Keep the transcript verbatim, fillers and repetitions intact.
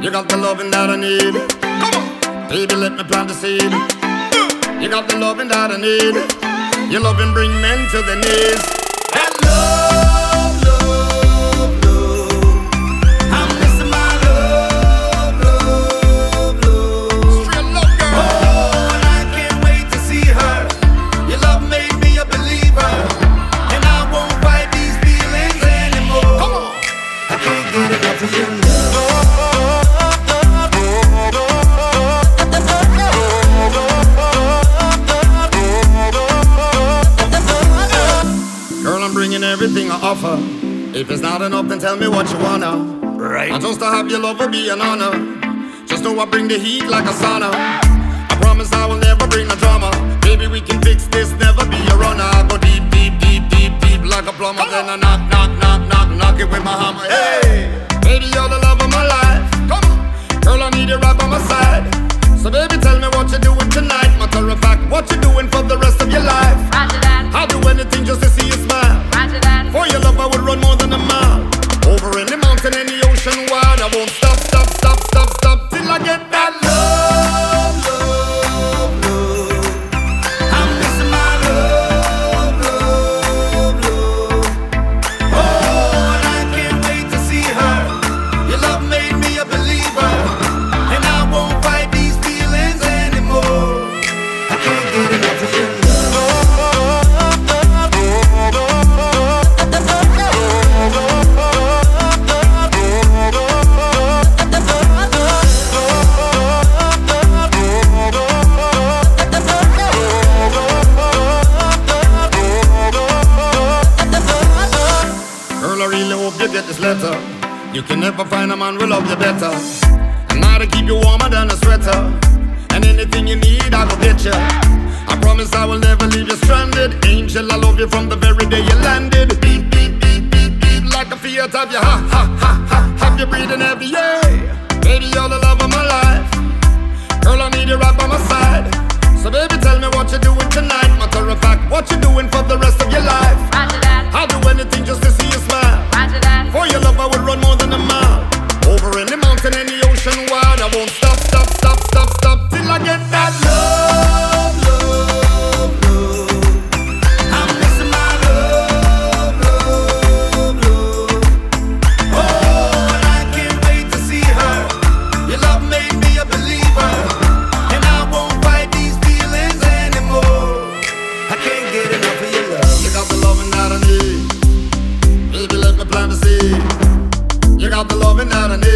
You got the loving that I need. Come on, baby, let me plant the seed. You got the loving that I need. Your loving bring men to their knees. That love, love, love. I'm missing my love, love, love. Straight love, girl. Oh, and I can't wait to see her. Your love made me a believer, and I won't fight these feelings anymore. Come on, I can't get enough of your love. Everything I offer. If it's not enough, then tell me what you wanna. Right. And just to have your love will be an honor. Just know I bring the heat like a sauna. I promise I will never bring the drama. Baby, we can fix this, never be a runner. I go deep, deep, deep, deep, deep like a plumber. Then I knock, knock, knock, knock, knock it with my hammer. Hey, baby, you're the love of my life. Come on, girl, I need you right by my side. So baby, tell me what you're doing tonight. Matter of fact, what you're doing for the rest of your life. Roger that. I'll do anything just to see you smile. Roger that. For your love I would run more than a mile. Over any mountain, any ocean wide. I won't stop, stop, stop, stop, stop till I get that love, love, love. I'm missing my love, love, love. Oh, and I can't wait to see her. Your love made me a believer, and I won't fight these feelings anymore. I can't get enough of your love. You get this letter. You can never find a man who love you better. And now to keep you warmer than a sweater. And anything you need, I will get you. I promise I will never leave you stranded. Angel, I love you from the very day you landed. Beat, beat, beat, beat, beat like a Fiat. Have you ha, ha, ha, ha. Have you breathing heavy, yeah. Baby, you're the love of my life. Girl, I need you right by my side. So baby, tell me what you're doing tonight. Matter of fact, what you're doing for the rest of your life. Roger that. I'll do anything just to see you smile. Roger that. For your love I would run more than a mile. Over any mountain, any ocean wide. I won't stop, stop, stop, stop, stop till I get that love, love, love. I'm missing my love, love, love. Oh, and I can't wait to see her. Your love made me a believer, and I won't fight these feelings anymore. I can't get enough of your love. You got the loving that I need. Baby, let me plant the seed. You got the loving that I need.